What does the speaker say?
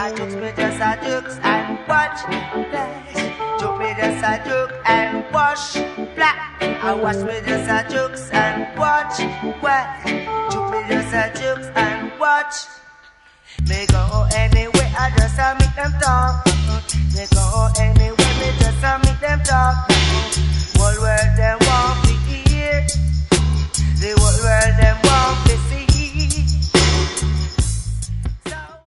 I jokes me just a jokes and watch flash. Joke me just a joke and wash black. I wash me just a jokes and watch whack. Joke me just a jokes and watch. Me go anyway, I just make them talk. Me go anyway, me just make them talk. Whole world